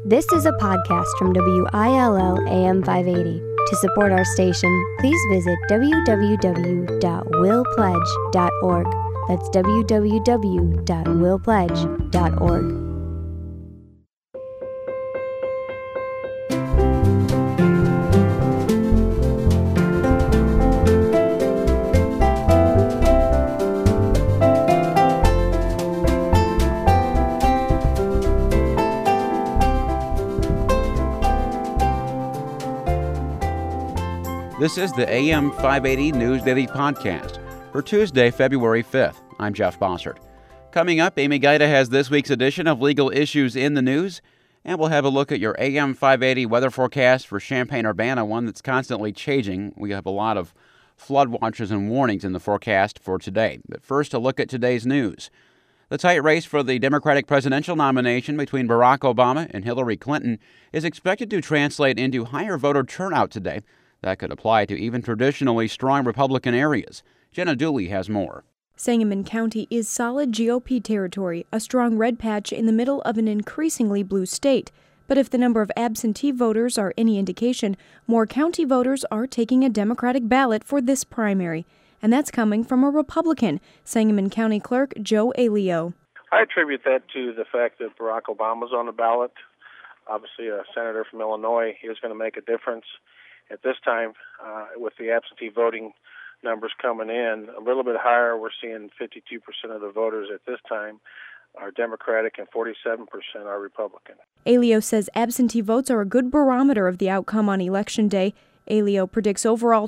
This is a podcast from WILL AM 580. To support our station, please visit www.willpledge.org. That's www.willpledge.org. This is the AM 580 News Daily Podcast for Tuesday, February 5th. I'm Jeff Bossert. Coming up, Amy Gaida has this week's edition of Legal Issues in the News, and we'll have a look at your AM 580 weather forecast for Champaign-Urbana, one that's constantly changing. We have a lot of flood watches and warnings in the forecast for today. But first, a look at today's news. The tight race for the Democratic presidential nomination between Barack Obama and Hillary Clinton is expected to translate into higher voter turnout today. That could apply to even traditionally strong Republican areas. Jenna Dooley has more. Sangamon County is solid GOP territory, a strong red patch in the middle of an increasingly blue state. But if the number of absentee voters are any indication, more county voters are taking a Democratic ballot for this primary. And that's coming from a Republican, Sangamon County Clerk Joe Alio. I attribute that to the fact that Barack Obama's on the ballot. Obviously, a senator from Illinois, he was going to make a difference. At this time, with the absentee voting numbers coming in a little bit higher, we're seeing 52% of the voters at this time are Democratic and 47% are Republican. Alio says absentee votes are a good barometer of the outcome on Election Day. Alio predicts overall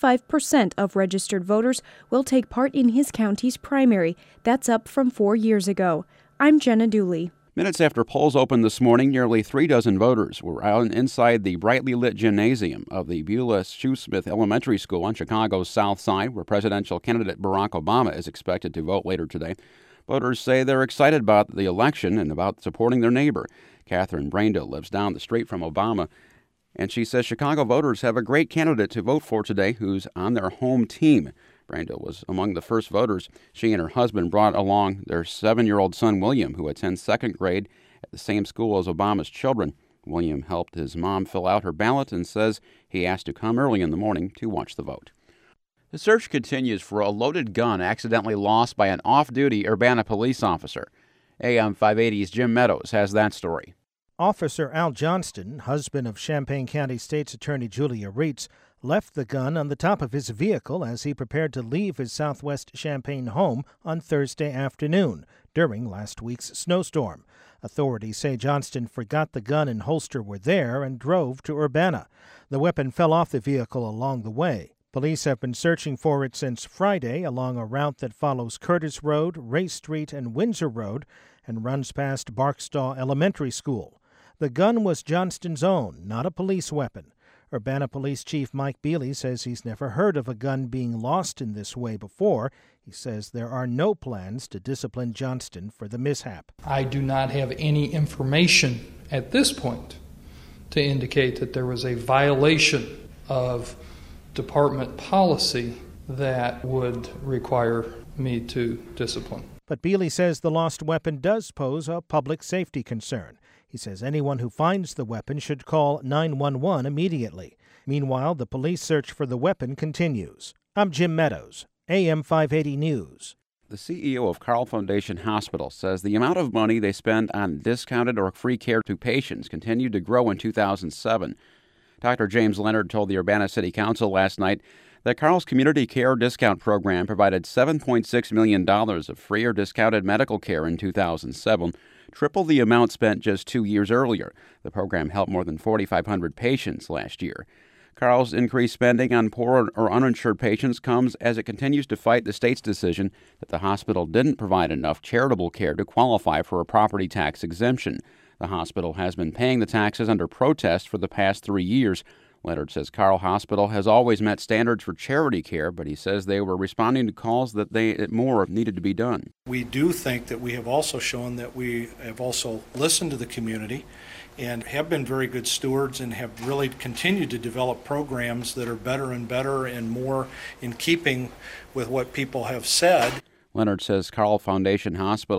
25% of registered voters will take part in his county's primary. That's up from 4 years ago. I'm Jenna Dooley. Minutes after polls opened this morning, nearly 36 voters were out inside the brightly lit gymnasium of the Beulah Shoesmith Elementary School on Chicago's South Side, where presidential candidate Barack Obama is expected to vote later today. Voters say they're excited about the election and about supporting their neighbor. Catherine Braindill lives down the street from Obama, and she says Chicago voters have a great candidate to vote for today who's on their home team. Braindill was among the first voters. She and her husband brought along their 7-year-old son, William, who attends second grade at the same school as Obama's children. William helped his mom fill out her ballot and says he asked to come early in the morning to watch the vote. The search continues for a loaded gun accidentally lost by an off-duty Urbana police officer. AM 580's Jim Meadows has that story. Officer Al Johnston, husband of Champaign County State's Attorney Julia Reitz, left the gun on the top of his vehicle as he prepared to leave his southwest Champaign home on Thursday afternoon during last week's snowstorm. Authorities say Johnston forgot the gun and holster were there and drove to Urbana. The weapon fell off the vehicle along the way. Police have been searching for it since Friday along a route that follows Curtis Road, Ray Street, and Windsor Road and runs past Barkstall Elementary School. The gun was Johnston's own, not a police weapon. Urbana Police Chief Mike Bealy says he's never heard of a gun being lost in this way before. He says there are no plans to discipline Johnston for the mishap. I do not have any information at this point to indicate that there was a violation of department policy that would require me to discipline. But Bealy says the lost weapon does pose a public safety concern. He says anyone who finds the weapon should call 911 immediately. Meanwhile, the police search for the weapon continues. I'm Jim Meadows, AM 580 News. The CEO of Carle Foundation Hospital says the amount of money they spend on discounted or free care to patients continued to grow in 2007. Dr. James Leonard told the Urbana City Council last night that Carle's Community Care Discount Program provided $7.6 million of free or discounted medical care in 2007, triple the amount spent just 2 years earlier. The program helped more than 4,500 patients last year. Carle's increased spending on poor or uninsured patients comes as it continues to fight the state's decision that the hospital didn't provide enough charitable care to qualify for a property tax exemption. The hospital has been paying the taxes under protest for the past 3 years. Leonard says Carle Hospital has always met standards for charity care, but he says they were responding to calls that more needed to be done. We do think that we have also shown that we have also listened to the community and have been very good stewards and have really continued to develop programs that are better and better and more in keeping with what people have said. Leonard says Carle Foundation Hospital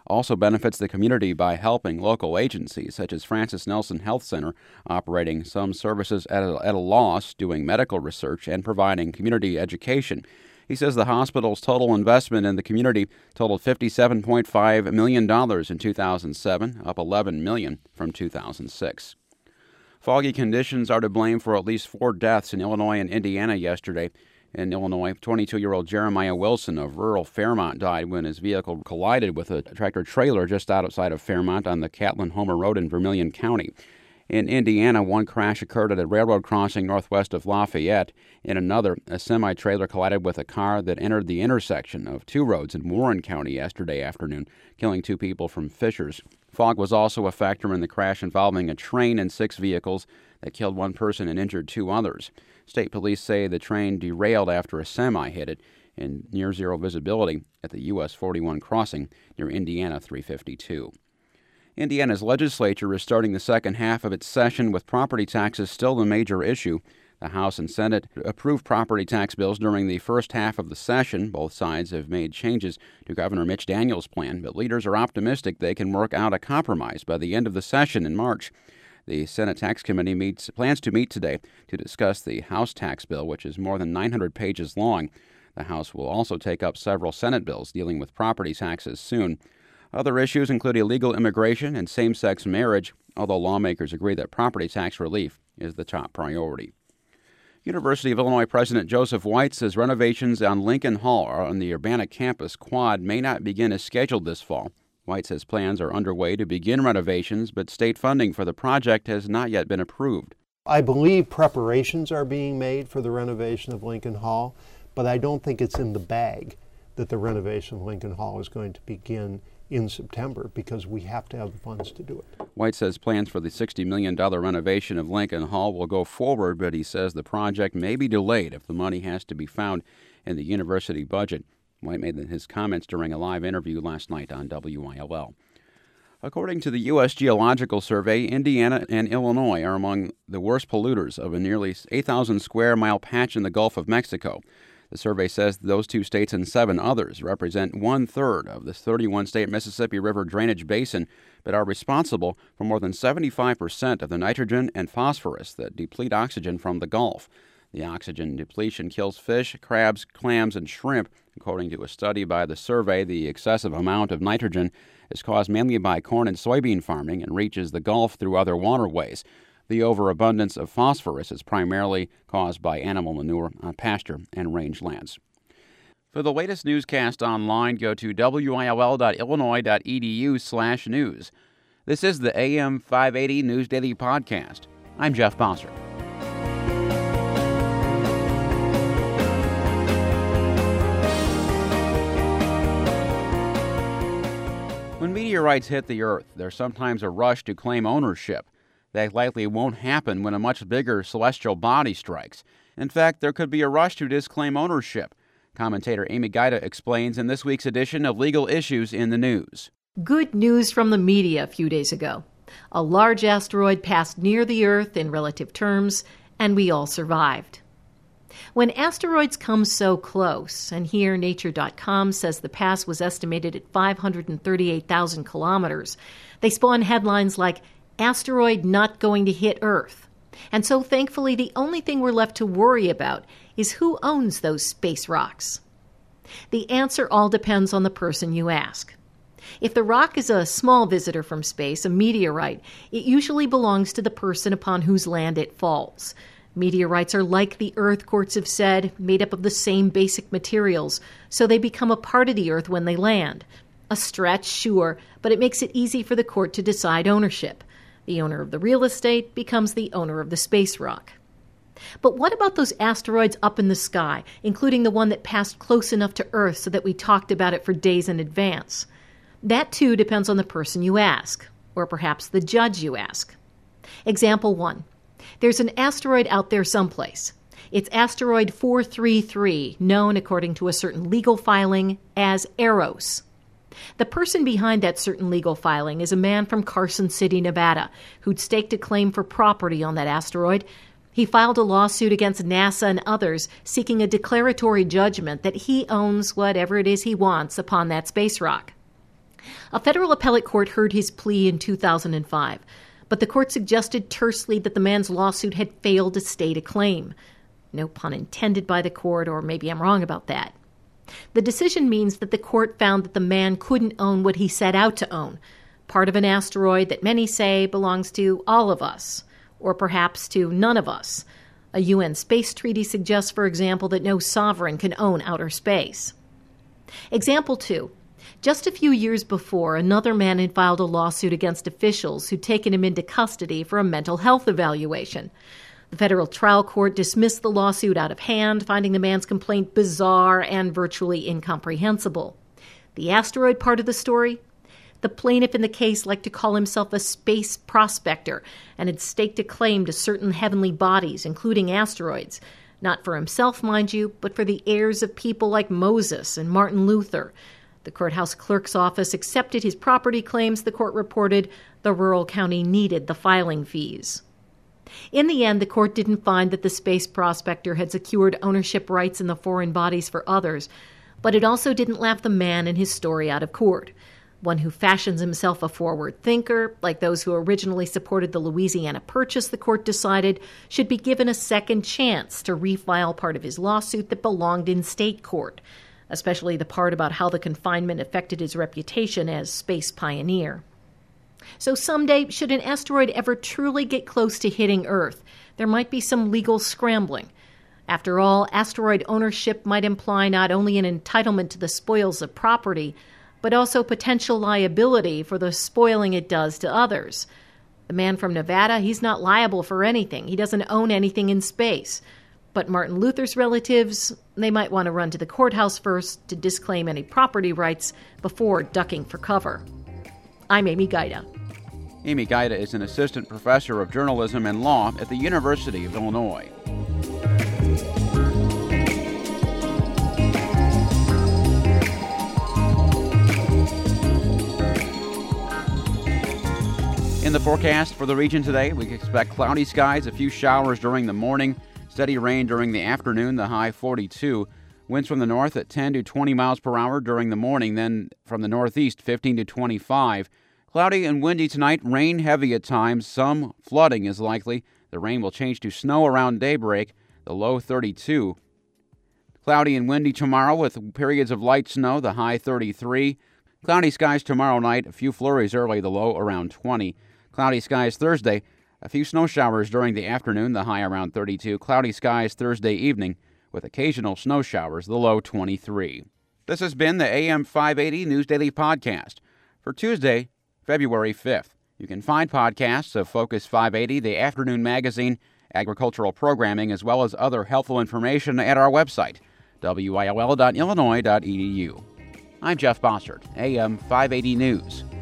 also benefits the community by helping local agencies such as Francis Nelson Health Center, operating some services at a loss, doing medical research, and providing community education. He says the hospital's total investment in the community totaled $57.5 million in 2007, up $11 million from 2006. Foggy conditions are to blame for at least 4 deaths in Illinois and Indiana yesterday. In Illinois, 22-year-old Jeremiah Wilson of rural Fairmont died when his vehicle collided with a tractor-trailer just outside of Fairmont on the Catlin-Homer Road in Vermilion County. In Indiana, one crash occurred at a railroad crossing northwest of Lafayette. In another, a semi-trailer collided with a car that entered the intersection of 2 roads in Warren County yesterday afternoon, killing 2 people from Fishers. Fog was also a factor in the crash involving a train and 6 vehicles that killed 1 person and injured 2 others. State police say the train derailed after a semi hit it in near-zero visibility at the US 41 crossing near Indiana 352. Indiana's legislature is starting the second half of its session with property taxes still the major issue. The House and Senate approved property tax bills during the first half of the session. Both sides have made changes to Governor Mitch Daniels' plan, but leaders are optimistic they can work out a compromise by the end of the session in March. The Senate Tax Committee plans to meet today to discuss the House tax bill, which is more than 900 pages long. The House will also take up several Senate bills dealing with property taxes soon. Other issues include illegal immigration and same-sex marriage, although lawmakers agree that property tax relief is the top priority. University of Illinois President Joseph White says renovations on Lincoln Hall on the Urbana campus quad may not begin as scheduled this fall. White says plans are underway to begin renovations, but state funding for the project has not yet been approved. I believe preparations are being made for the renovation of Lincoln Hall, but I don't think it's in the bag that the renovation of Lincoln Hall is going to begin in September, because we have to have the funds to do it. White says plans for the $60 million renovation of Lincoln Hall will go forward, but he says the project may be delayed if the money has to be found in the university budget. White made his comments during a live interview last night on WILL. According to the U.S. Geological Survey, Indiana and Illinois are among the worst polluters of a nearly 8,000 square mile patch in the Gulf of Mexico. The survey says those 2 states and 7 others represent 1/3 of this 31-state Mississippi River drainage basin, but are responsible for more than 75% of the nitrogen and phosphorus that deplete oxygen from the Gulf. The oxygen depletion kills fish, crabs, clams, and shrimp. According to a study by the survey, the excessive amount of nitrogen is caused mainly by corn and soybean farming and reaches the Gulf through other waterways. The overabundance of phosphorus is primarily caused by animal manure on pasture and rangelands. For the latest newscast online, go to will.illinois.edu/news. This is the AM 580 News Daily Podcast. I'm Jeff Bosser. When meteorites hit the Earth, there's sometimes a rush to claim ownership. That likely won't happen when a much bigger celestial body strikes. In fact, there could be a rush to disclaim ownership. Commentator Amy Gaida explains in this week's edition of Legal Issues in the News. Good news from the media a few days ago. A large asteroid passed near the Earth in relative terms, and we all survived. When asteroids come so close, and here Nature.com says the pass was estimated at 538,000 kilometers, they spawn headlines like, "Asteroid not going to hit Earth." And so thankfully the only thing we're left to worry about is who owns those space rocks. The answer all depends on the person you ask. If the rock is a small visitor from space, a meteorite, it usually belongs to the person upon whose land it falls. Meteorites are like the Earth, courts have said, made up of the same basic materials, so they become a part of the Earth when they land. A stretch, sure, but it makes it easy for the court to decide ownership. The owner of the real estate becomes the owner of the space rock. But what about those asteroids up in the sky, including the one that passed close enough to Earth so that we talked about it for days in advance? That too depends on the person you ask, or perhaps the judge you ask. Example 1. There's an asteroid out there someplace. It's asteroid 433, known according to a certain legal filing as Eros. The person behind that certain legal filing is a man from Carson City, Nevada, who'd staked a claim for property on that asteroid. He filed a lawsuit against NASA and others seeking a declaratory judgment that he owns whatever it is he wants upon that space rock. A federal appellate court heard his plea in 2005, but the court suggested tersely that the man's lawsuit had failed to state a claim. No pun intended by the court, or maybe I'm wrong about that. The decision means that the court found that the man couldn't own what he set out to own, part of an asteroid that many say belongs to all of us, or perhaps to none of us. A UN space treaty suggests, for example, that no sovereign can own outer space. Example 2. Just a few years before, another man had filed a lawsuit against officials who'd taken him into custody for a mental health evaluation. The federal trial court dismissed the lawsuit out of hand, finding the man's complaint bizarre and virtually incomprehensible. The asteroid part of the story? The plaintiff in the case liked to call himself a space prospector and had staked a claim to certain heavenly bodies, including asteroids. Not for himself, mind you, but for the heirs of people like Moses and Martin Luther. The courthouse clerk's office accepted his property claims, the court reported. The rural county needed the filing fees. In the end, the court didn't find that the space prospector had secured ownership rights in the foreign bodies for others, but it also didn't laugh the man and his story out of court. One who fashions himself a forward thinker, like those who originally supported the Louisiana Purchase, the court decided, should be given a second chance to refile part of his lawsuit that belonged in state court, especially the part about how the confinement affected his reputation as space pioneer. So someday, should an asteroid ever truly get close to hitting Earth, there might be some legal scrambling. After all, asteroid ownership might imply not only an entitlement to the spoils of property, but also potential liability for the spoiling it does to others. The man from Nevada, he's not liable for anything. He doesn't own anything in space. But Martin Luther's relatives, they might want to run to the courthouse first to disclaim any property rights before ducking for cover. I'm Amy Gaida. Amy Gaida is an assistant professor of journalism and law at the University of Illinois. In the forecast for the region today, we expect cloudy skies, a few showers during the morning, steady rain during the afternoon, the high 42. Winds from the north at 10 to 20 miles per hour during the morning, then from the northeast 15 to 25. Cloudy and windy tonight, rain heavy at times, some flooding is likely. The rain will change to snow around daybreak, the low 32. Cloudy and windy tomorrow with periods of light snow, the high 33. Cloudy skies tomorrow night, a few flurries early, the low around 20. Cloudy skies Thursday, a few snow showers during the afternoon, the high around 32. Cloudy skies Thursday evening with occasional snow showers, the low 23. This has been the AM 580 News Daily Podcast for Tuesday, February 5th. You can find podcasts of Focus 580, the afternoon magazine, agricultural programming, as well as other helpful information at our website, will.illinois.edu. I'm Jeff Bossert, AM 580 News.